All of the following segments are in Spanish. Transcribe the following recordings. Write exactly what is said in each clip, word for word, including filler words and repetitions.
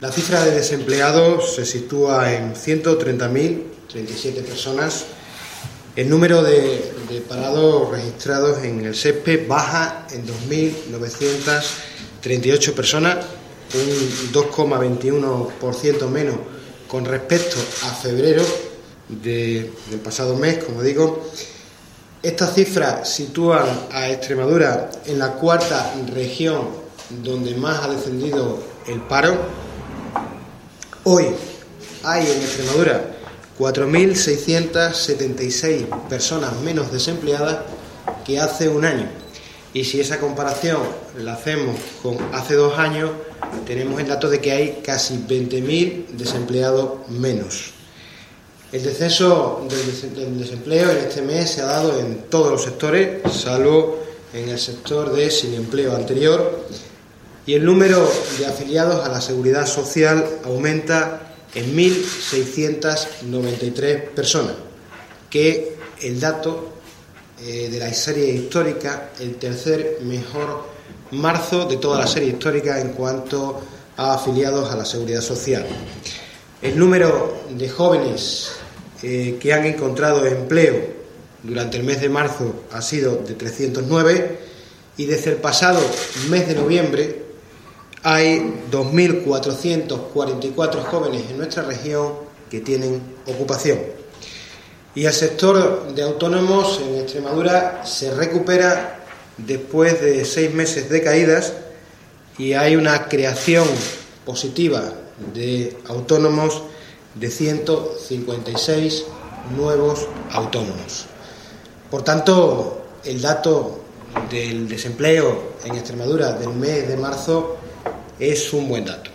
La cifra de desempleados se sitúa en ciento treinta mil treinta y siete personas. El número de, de parados registrados en el S E S P E baja en dos mil novecientas treinta y ocho personas, un dos coma veintiuno por ciento menos con respecto a febrero de, del pasado mes, como digo. Estas cifras sitúan a Extremadura en la cuarta región donde más ha descendido el paro. Hoy hay en Extremadura cuatro mil seiscientas setenta y seis personas menos desempleadas que hace un año. Y si esa comparación la hacemos con hace dos años, tenemos el dato de que hay casi veinte mil desempleados menos. El descenso del desempleo en este mes se ha dado en todos los sectores, salvo en el sector de sin empleo anterior, y el número de afiliados a la Seguridad Social aumenta en mil seiscientas noventa y tres personas, que el dato eh, de la serie histórica, el tercer mejor marzo de toda la serie histórica en cuanto a afiliados a la Seguridad Social. El número de jóvenes eh, que han encontrado empleo durante el mes de marzo ha sido de trescientos nueve y desde el pasado mes de noviembre hay dos mil cuatrocientos cuarenta y cuatro jóvenes en nuestra región que tienen ocupación. Y el sector de autónomos en Extremadura se recupera después de seis meses de caídas y hay una creación positiva de autónomos de ciento cincuenta y seis nuevos autónomos. Por tanto, el dato del desempleo en Extremadura del mes de marzo es un buen dato.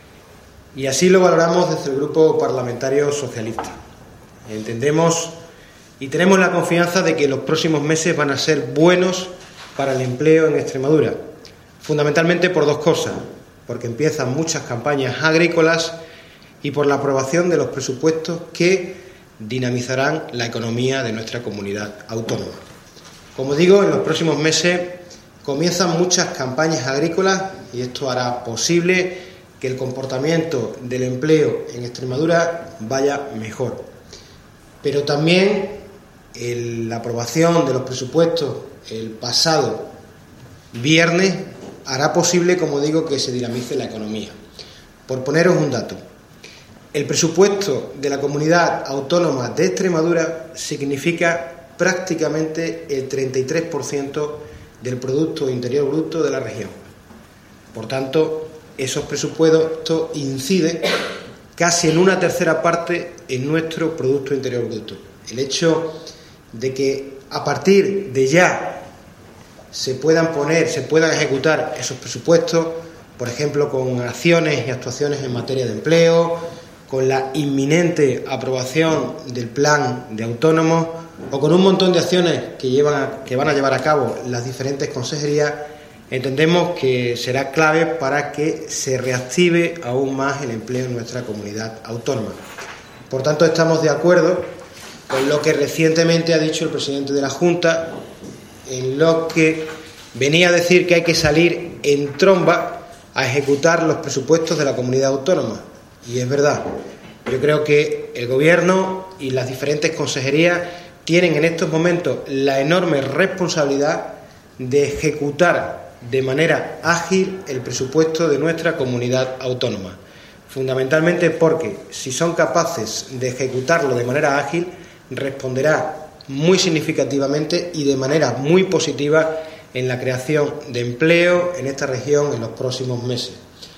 Y así lo valoramos desde el Grupo Parlamentario Socialista. Entendemos y tenemos la confianza de que los próximos meses van a ser buenos para el empleo en Extremadura, fundamentalmente por dos cosas: porque empiezan muchas campañas agrícolas y por la aprobación de los presupuestos que dinamizarán la economía de nuestra comunidad autónoma. Como digo, en los próximos meses comienzan muchas campañas agrícolas y esto hará posible que el comportamiento del empleo en Extremadura vaya mejor. Pero también el, la aprobación de los presupuestos el pasado viernes hará posible, como digo, que se dinamice la economía. Por poneros un dato, el presupuesto de la comunidad autónoma de Extremadura significa prácticamente el treinta y tres por ciento del Producto Interior Bruto de la región. Por tanto, esos presupuestos inciden casi en una tercera parte en nuestro Producto Interior Bruto. El hecho de que a partir de ya se puedan poner, se puedan ejecutar esos presupuestos, por ejemplo, con acciones y actuaciones en materia de empleo, con la inminente aprobación del plan de autónomos o con un montón de acciones que, llevan a, que van a llevar a cabo las diferentes consejerías, entendemos que será clave para que se reactive aún más el empleo en nuestra comunidad autónoma. Por tanto, estamos de acuerdo con lo que recientemente ha dicho el presidente de la Junta, en lo que venía a decir que hay que salir en tromba a ejecutar los presupuestos de la comunidad autónoma. Y es verdad, yo creo que el Gobierno y las diferentes consejerías tienen en estos momentos la enorme responsabilidad de ejecutar de manera ágil el presupuesto de nuestra comunidad autónoma. Fundamentalmente porque si son capaces de ejecutarlo de manera ágil, responderá muy significativamente y de manera muy positiva en la creación de empleo en esta región en los próximos meses.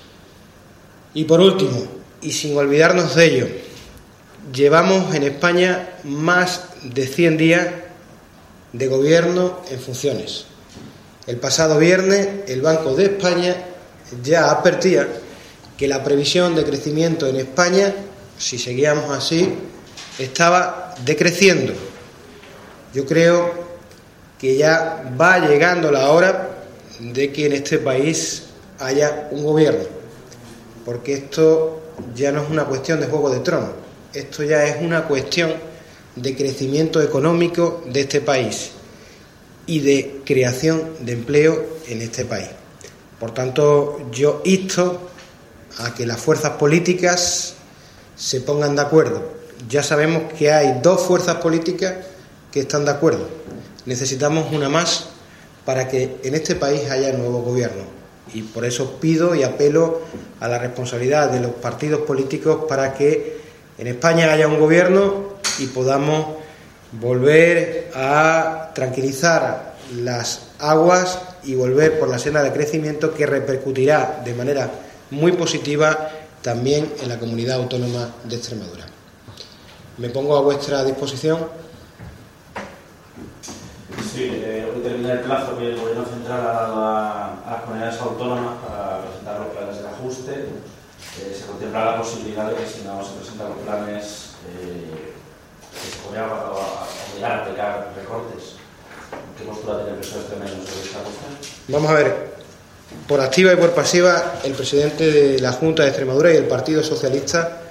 Y por último, y sin olvidarnos de ello, llevamos en España más de cien días de gobierno en funciones. El pasado viernes el Banco de España ya advertía que la previsión de crecimiento en España, si seguíamos así, estaba decreciendo. Yo creo que ya va llegando la hora de que en este país haya un gobierno, porque esto ya no es una cuestión de Juego de Tronos, esto ya es una cuestión de crecimiento económico de este país y de creación de empleo en este país. Por tanto, yo insto a que las fuerzas políticas se pongan de acuerdo. Ya sabemos que hay dos fuerzas políticas que están de acuerdo. Necesitamos una más para que en este país haya nuevo gobierno. Y por eso pido y apelo a la responsabilidad de los partidos políticos para que en España haya un gobierno y podamos volver a tranquilizar las aguas y volver por la senda de crecimiento que repercutirá de manera muy positiva también en la comunidad autónoma de Extremadura. Me pongo a vuestra disposición. Sí, eh, hoy termina el plazo que el Gobierno Central ha dado a, a las comunidades autónomas para presentar los planes de ajuste. Eh, se contempla la posibilidad de que si no se presentan los planes eh, que se podría obligar a aplicar recortes. ¿Qué postura tiene el P S O E extremeño sobre esta cuestión? Vamos a ver, por activa y por pasiva, el presidente de la Junta de Extremadura y el Partido Socialista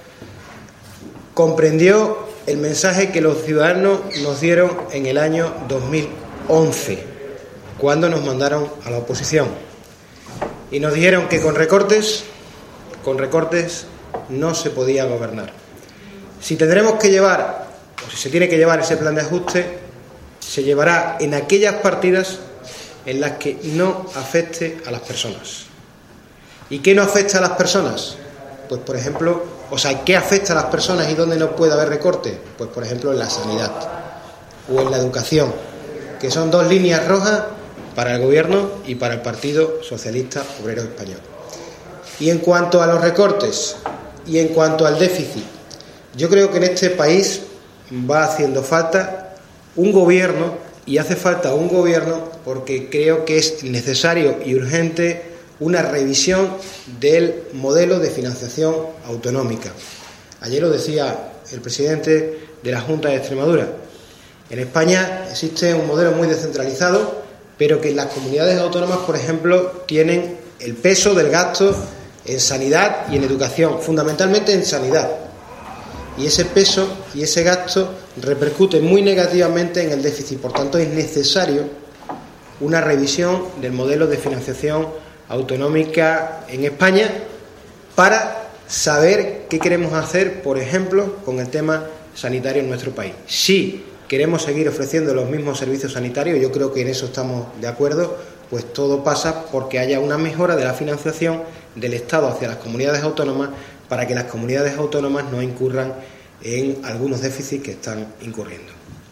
comprendió el mensaje que los ciudadanos nos dieron en el año dos mil once, cuando nos mandaron a la oposición. Y nos dijeron que con recortes, con recortes no se podía gobernar. Si tendremos que llevar, o si se tiene que llevar ese plan de ajuste, se llevará en aquellas partidas en las que no afecte a las personas. ¿Y qué no afecta a las personas? Pues, por ejemplo, o sea, ¿qué afecta a las personas y dónde no puede haber recorte? Pues, por ejemplo, en la sanidad o en la educación, que son dos líneas rojas para el Gobierno y para el Partido Socialista Obrero Español. Y en cuanto a los recortes y en cuanto al déficit, yo creo que en este país va haciendo falta un gobierno, y hace falta un gobierno porque creo que es necesario y urgente una revisión del modelo de financiación autonómica. Ayer lo decía el presidente de la Junta de Extremadura. En España existe un modelo muy descentralizado, pero que en las comunidades autónomas, por ejemplo, tienen el peso del gasto en sanidad y en educación, fundamentalmente en sanidad. Y ese peso y ese gasto repercute muy negativamente en el déficit. Por tanto, es necesario una revisión del modelo de financiación autonómica en España para saber qué queremos hacer, por ejemplo, con el tema sanitario en nuestro país. Si queremos seguir ofreciendo los mismos servicios sanitarios, yo creo que en eso estamos de acuerdo, pues todo pasa porque haya una mejora de la financiación del Estado hacia las comunidades autónomas para que las comunidades autónomas no incurran en algunos déficits que están incurriendo.